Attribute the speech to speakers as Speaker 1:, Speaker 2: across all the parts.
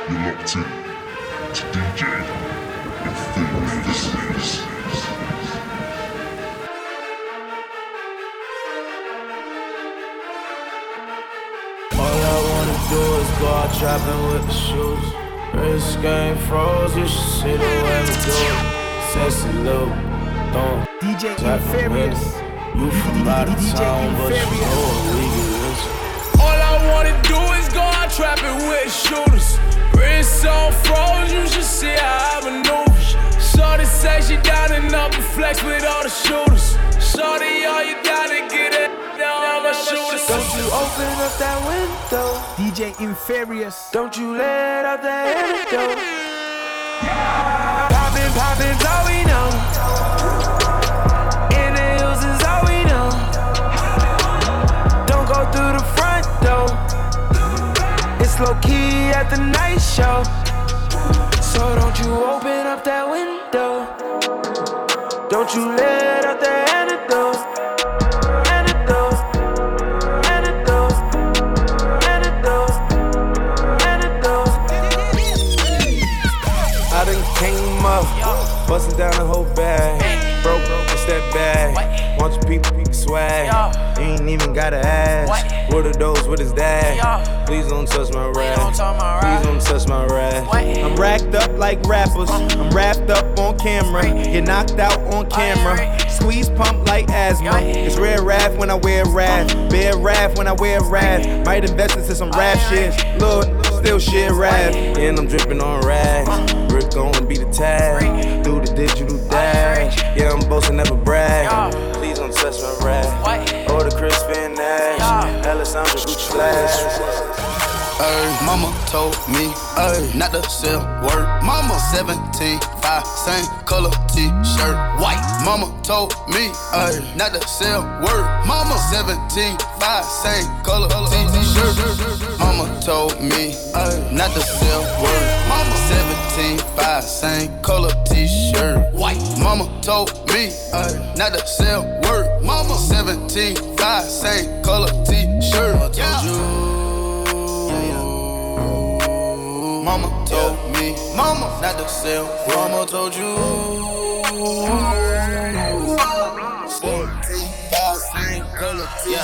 Speaker 1: locked in to DJ Inferious.
Speaker 2: All I wanna do is go out trapping with the shoes. Wrist game froze, you should see the way we do it. Sexy little, don't
Speaker 3: DJ Inferious.
Speaker 2: You from out of town, but you know we get rich.
Speaker 4: All I wanna do is go out trapping with shooters. Wrist on froze, you should see how I maneuver. Shorty say she down and up and flex with all the shooters. Shorty, all you gotta get it down, my shooters.
Speaker 2: Don't you open up that window,
Speaker 3: DJ Inferious.
Speaker 2: don't you let out the antidote.
Speaker 4: Poppin', all we know. In the hills is all we know. Don't go through the front door. It's low key at the night show. So don't you open up that window. Don't you let out the antidote. Antidote. Antidote. Antidote. Antidote. I done came up, bustin' down the whole bag. Broke, it's that bag. Want your people, swag. You ain't even gotta ask. What are those with his dad? Please don't touch my rap. Please don't touch my rap.
Speaker 5: I'm racked up like rappers. I'm wrapped up on camera. Get knocked out on camera. Squeeze pump like asthma. It's rare wrath when I wear wrath. Bear wrath when I wear wrath. Might invest into some rap shit. Look, still shit rap.
Speaker 2: And I'm drippin' on rags. Rick gon' be the tag. Do the digital dash. Yeah, I'm boastin', never brag. Please don't touch my rap. Oh, the Chris Van Nash. Alessandra Gucci Flash.
Speaker 6: Mama told me, not to sell word. Mama 17.5, same color t-shirt, white. Mama told me, not to sell word. Mama 17.5, same color t-shirt. Mama told me, not to sell word. Mama 17.5, same color t-shirt, white. Mama told me, not to sell word. Mama 17.5, same color t-shirt. I told you. Mama told me, mama, not to sell. Mama told you.
Speaker 7: Yeah.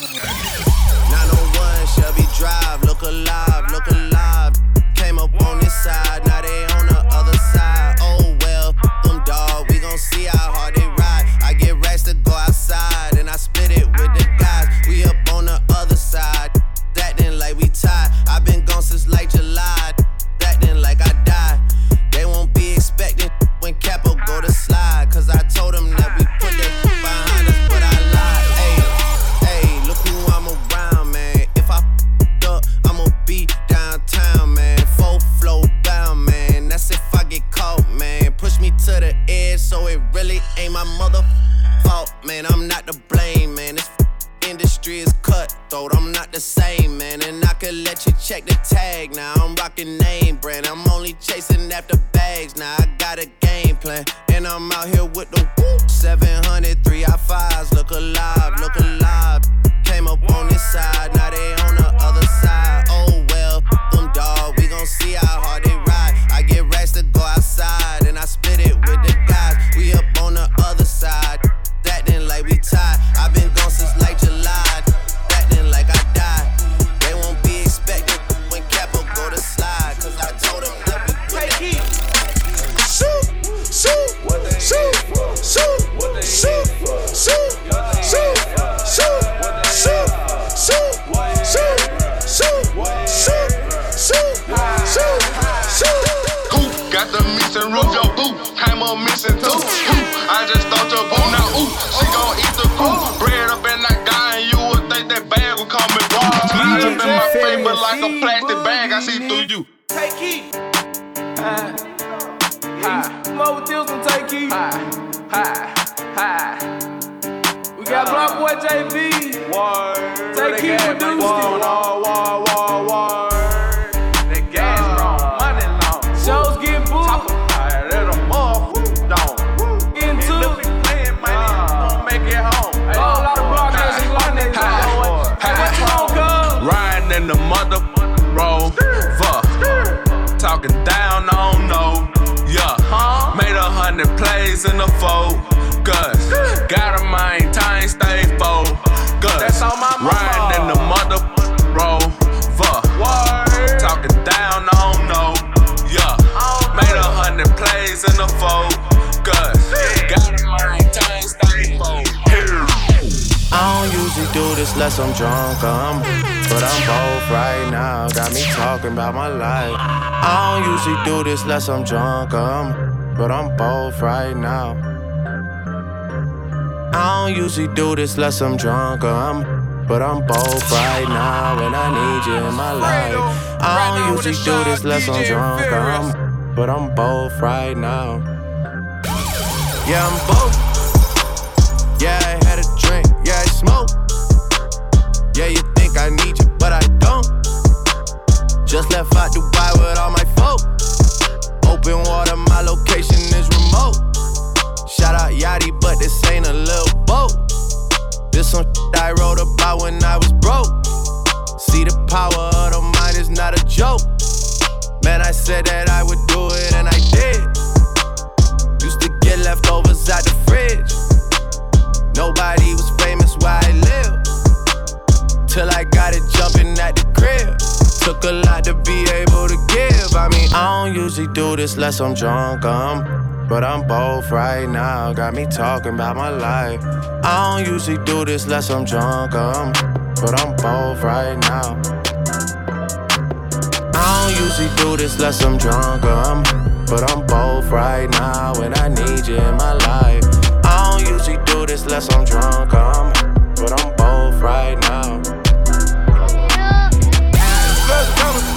Speaker 7: 901 Shelby Drive, look alive, look alive. Came up on this side, now they on the other side. Oh well, them dog, we gon' see how hard they ride. I get racks to go outside, and I split it with the guys. We up on the other side, acting like we tied. I been gone since like July, acting like I died. They won't be expecting when Capo go to slide, cause I told them that we put that behind us, but I lied. Hey, look who I'm around, man. If I f***ed up, I'ma be downtown, man. Full flow bound, man. That's if I get caught, man. Push me to the edge, so it really ain't my mother fault, man. I'm not to blame, man. This industry is cutthroat, I'm not the same, man. And I could let you check the tag now. I'm rocking name brand, I'm only chasing after bags now. I got a game plan, and I'm out here with the whoop. 700 3i5s, look alive, look alive. Came up on this side, now they on the other side. Oh well, them dog, we gon' see how hard they ride. I get racks to go outside, and I split it with the guys. We up on the other side, acting like we tied. I've been gone since like July, acting like I died. They won't be expecting when Capo go to slide, cause I told them that we put that.
Speaker 4: Shoot, shoot, shoot, shoot, shoot, shoot, shoot, shoot, shoot, shoot, shoot, shoot, shoot, shoot, shoot.
Speaker 6: Who got the mix and rub your boo? Came up missing too. I just thought your boo now. She gon' eat the coop. Bread up in that guy, and you would think that bag would come and roll. Smile up in my face, but like a plastic bag, I see through you.
Speaker 4: Take heat. Come over with this one, take heat. We got Block Boy JV. Take heat produced it. That gas wrong, money long. Shows getting booked. Into make it home. A lot of block niggas like that. What you want, cuz?
Speaker 6: Riding in the mother rover.
Speaker 8: talking down, I don't know. Yeah, made 100 plays in the focus. Gotta maintain, stay focused. That's all my mama. Riding in the mother rover. Talking down, I don't know. Yeah, made 100 plays in the focus. Gotta maintain, stay focused.
Speaker 2: I don't usually do this unless I'm drunk, but I'm both right now. Got me talking about my life. I don't usually do this unless I'm drunk, but I'm both right now. I don't usually do this unless I'm drunk, but I'm both right now, and I need you in my life. I don't usually do this unless I'm drunk, but I'm both right now. Yeah, I'm both. Yeah, I had a drink. Yeah, I smoke. Yeah, you think I need you, but I don't. Just left out Dubai with all my folk. Open water, my location is remote. Shout out Yachty, but this ain't a little boat. This some I wrote about when I was broke. See, the power of the mind is not a joke. Man, I said that I would do it, and I did. Used to get leftovers out the fridge. Nobody was famous where I live, till I got it jumping at the crib. Took a lot to be able to give. I mean, I don't usually do this unless I'm drunk, but I'm both right now. Got me talking about my life. I don't usually do this unless I'm drunk, but I'm both right now. I don't usually do this unless I'm drunk, but I'm both right now, and I need you in my life. I don't usually do this unless I'm drunk, but I'm both right now.
Speaker 4: Some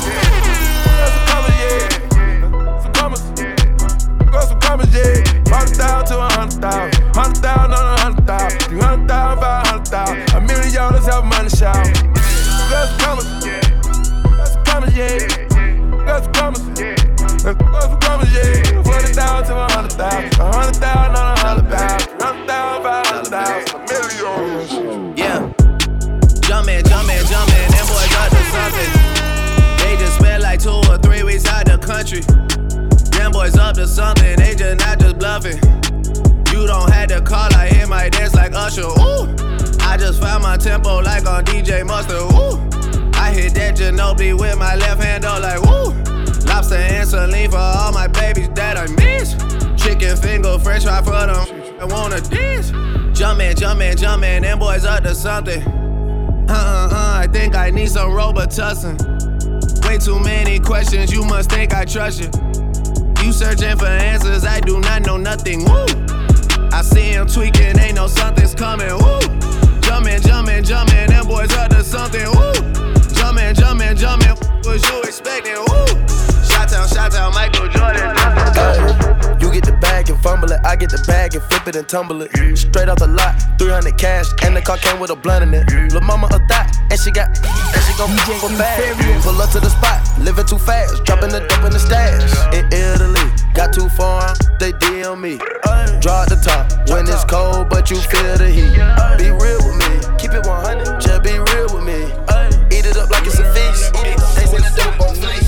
Speaker 4: commas, yeah. 100,000 to 100,000, 100,000 on 100,000, 300,000 by 100,000, $1 million have money shout. Got some commas, yeah. Got some commas, yeah. 40,000 to 100,000, 100,000 on 100,000, 300,000 by 100,000, $1 million.
Speaker 2: Yeah. Jumpin', them boys up to something. They just spent like 2 or 3 weeks out the country. Them boys up to something, they just not just bluffing. You don't have to call, I hit my dance like Usher, ooh. I just found my tempo like on DJ Mustard, ooh. I hit that Ginobili with my left hand, though, like, woo. Lobster and saline for all my babies that I miss. Chicken finger, french fry for them, I wanna dance. Jumpin', them boys up to something. I think I need some Robitussin. Way too many questions, you must think I trust you. You searching for answers, I do not know nothing, woo. I see him tweaking, ain't no something's coming, woo. Jumpin', them boys up to something, woo. Jumpin', what you expecting, woo. Shout out, Michael Jordan. You get the bag and fumble it, I get the bag and flip it and tumble it. Straight off the lot, 300 cash, and the car came with a blunt in it. Lil' mama a thot, and she gon' for bag. Pull up to the spot, living too fast, dropping the dope in the stash. In Italy, got too far, they DM me. Draw at the top, when it's cold, but you feel the heat. Be real with me, keep it 100, just be real with me. Eat it up like it's a feast, they say the dope on fleek.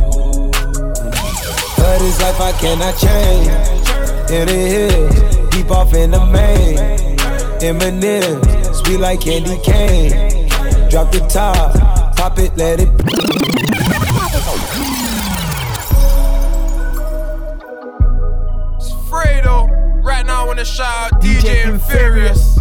Speaker 9: But this life I cannot change. In the hills, deep off in the main. M&M's, sweet like candy cane. Drop the top, pop it, let it.
Speaker 4: It's Fredo, right now in the shot, DJ Inferious.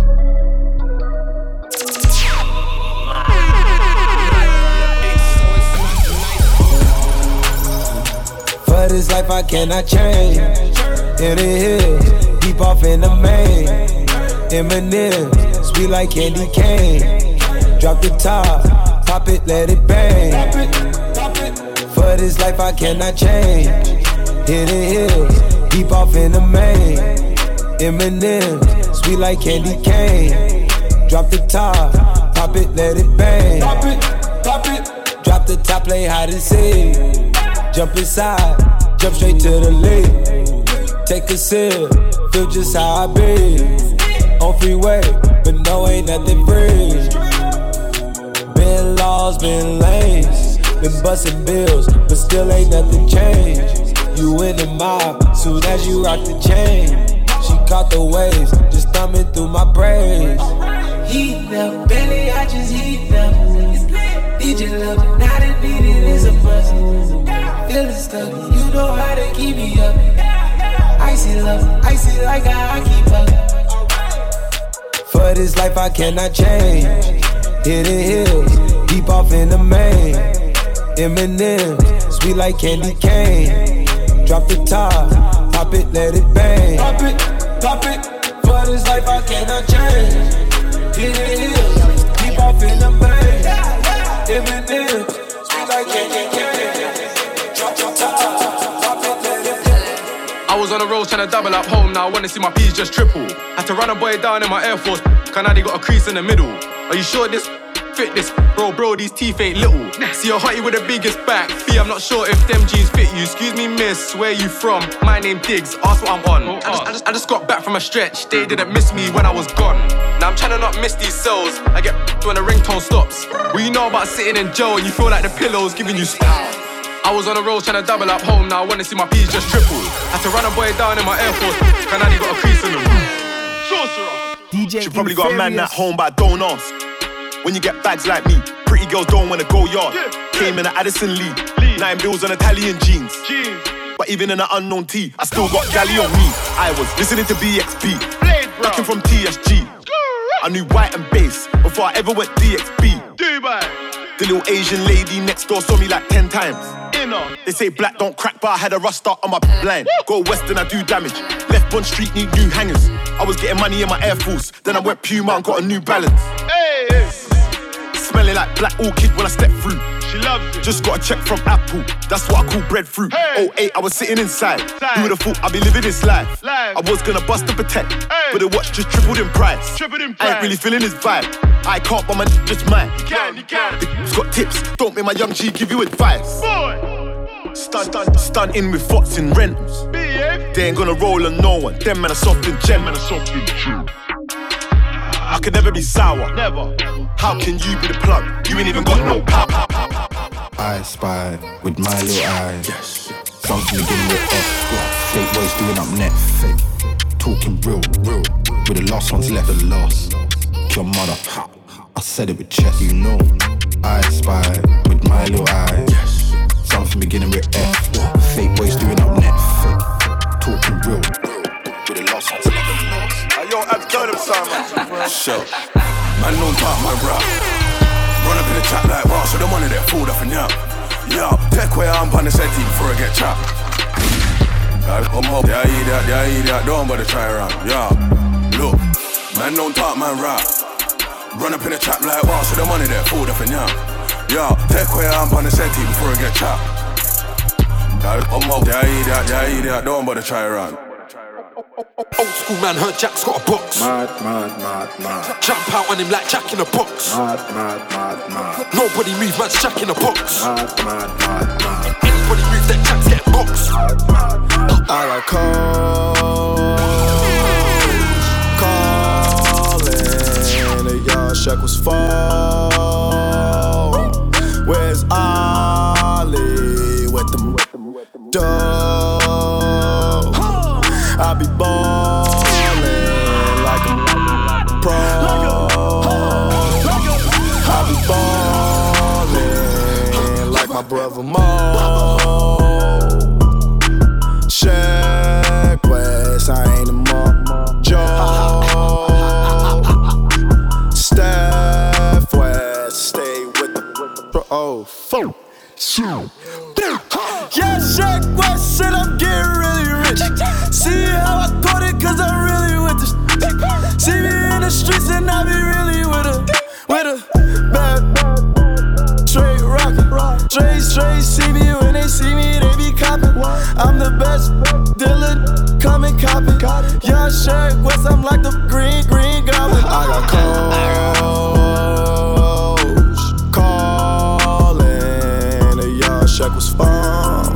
Speaker 9: For this life I cannot change. In the hills, deep off in the main. M&M's, sweet like candy cane. Drop the top, pop it, let it bang. For this life I cannot change. In the hills, deep off in the main. M&M's, sweet like candy cane. Drop the top, pop it, let it bang. Drop the top, play hide and seek. Jump inside, jump straight to the lead. Take a sip, feel just how I be. On freeway, but no, ain't nothing free. Been laws, been lanes. been busting bills, but still ain't nothing changed. You in the mob, soon as you rock the chain. She caught the waves, just thumbing through my braids.
Speaker 10: Heat up, belly, I just heat up. DJ love, now the beat it is a bust. Feeling stuck, you know how to keep me up. Icy love, icy like I keep up.
Speaker 9: For this life I cannot change. Hidden hills, deep off in the main. M&M's, sweet like candy cane. Drop the top, pop it, let it bang.
Speaker 10: Pop it, pop it. For this life I cannot change. Hidden hills, deep off in the main. M&M's, sweet like candy cane. Drop the top, pop it, let it bang.
Speaker 8: I was on the road trying to double up home, now I wanna see my P's just triple. Had to run a boy down in my Air Force, now they got a crease in the middle. Are you sure this fit this? Bro, these teeth ain't little. See a hottie with the biggest back. B, I'm not sure if them jeans fit you. Excuse me, miss, where you from? My name Diggs, ask what I'm on. I just got back from a stretch, they didn't miss me when I was gone. Now I'm trying to not miss these cells. I get when the ringtone stops. What you know about sitting in jail and you feel like the pillow's giving you I was on the road trying to double up home, now I wanna see my P's just triple. Had to run a boy down in my Air Force, now they got a crease in them.
Speaker 3: DJ
Speaker 11: She probably got a man at home, but I don't ask. When you get bags like me, pretty girls don't wanna go yard. Came in at Addison Lee, 9 bills on Italian jeans. But even in an unknown tee, I still got galley on me. I was listening to BXB, rocking from TSG. I knew white and bass before I ever went DXB. The little Asian lady next door saw me like 10 times. They say black don't crack, but I had a rust start on my blind. Go west and I do damage. Left Bond Street, need new hangers. I was getting money in my Air Force, then I went Puma and got a New Balance. Smelling like black orchid when I step through. She loves it. Just got a check from Apple, that's what I call breadfruit. 08, I was sitting inside. Who would've thought I'd be living this life? I was gonna bust and protect, but the watch just tripled in price. I ain't really feeling his vibe. I can't, but my just mine. He has got tips, don't make my young G give you advice. Stunting with Fox in rentals. They ain't gonna roll on no one. Them men are soft and gem. I could never be sour. Never. How can you be the plug? You ain't even got no power.
Speaker 12: I spy with my little eyes. Yes. Something beginning with F. Fake boys doing up net. Fake. Talking real. With the last ones left. The last. Your mother. I said it with chest. You know. I spy with my little eyes. Yes. Something beginning with F. Fake boys doing up net. Fake. Talking real. With the last ones left. The last.
Speaker 11: Yo, I've done him some.
Speaker 13: Show. Man don't talk my rap. Run up in the trap like wow, so the money that fooled off and yap. Yo, take where I'm on the set before I get chopped. Yeah, eat that, don't bother try around. Yeah, look, man don't talk my rap. Run up in the trap like wow, so the money that fooled off and yap. Yo, take where I'm on the set before I get chopped. Yeah, eat that, don't bother try around.
Speaker 14: Old school man heard Jack's got a box. Mad. Jump out on him like Jack in a box. Mad. Nobody move, man's Jack in a box. Mad. Anybody move, that Jack's getting boxed.
Speaker 15: I got calling. The yard shack was fall. Where's Ollie with the dough? I be ballin' like a pro. I be ballin' like my brother Mo. Check West, I ain't a Mo. Joe. Steph West, stay with the pro. Oh, phone. Yeah, Shaq West said I'm getting really rich. See how I caught it, cause I'm really with this. See me in the streets and I be really with a bad straight rockin'. Straight see me when they see me, they be coppin'. I'm the best dealer, come and cop it. Yeah, Shaq West, I'm like the green goblin. I got calling, the yard shack was phone.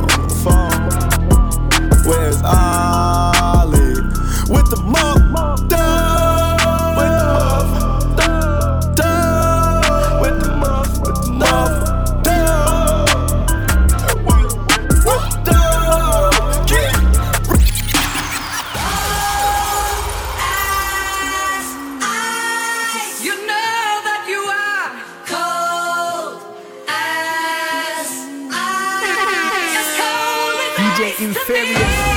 Speaker 15: Where's Ollie? With the muff, with the muff, with the muff,
Speaker 3: DJ Inferious.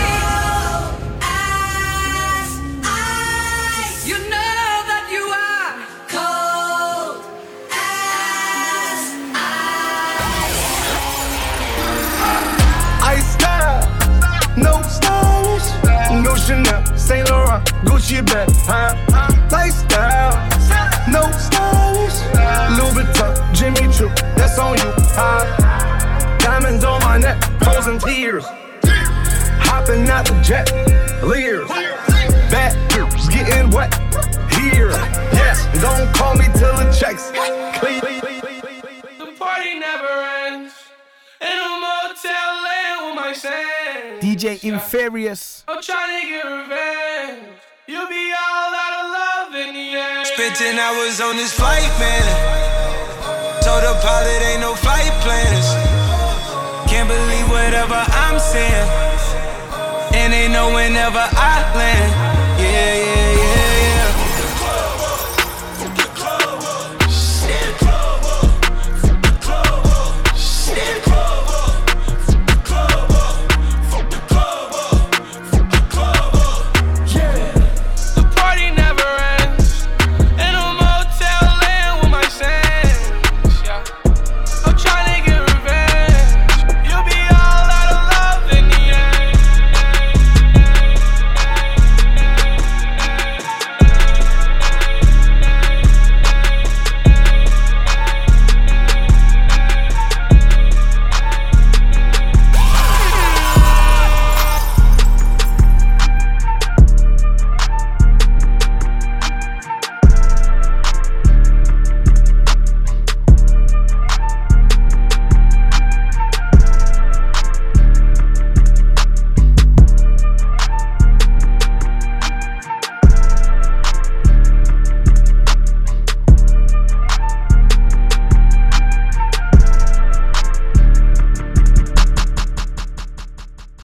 Speaker 15: No stylish, no Chanel, Saint Laurent, Gucci bag, lifestyle, no stylish, Louis Vuitton, Jimmy Choo, that's on you, diamonds on my neck, frozen tears, hopping out the jet, Lears, back tears, getting wet, here, yes, don't call me till the checks clear.
Speaker 4: The party never ends, in a motel laying with my sand.
Speaker 3: DJ Inferious.
Speaker 4: I'm trying to get revenge. You'll be all out of love in the end.
Speaker 10: Spent 10 hours on this flight, man. Told the pilot ain't no flight plans. Can't believe whatever I'm saying. And they know whenever I land. Yeah, yeah.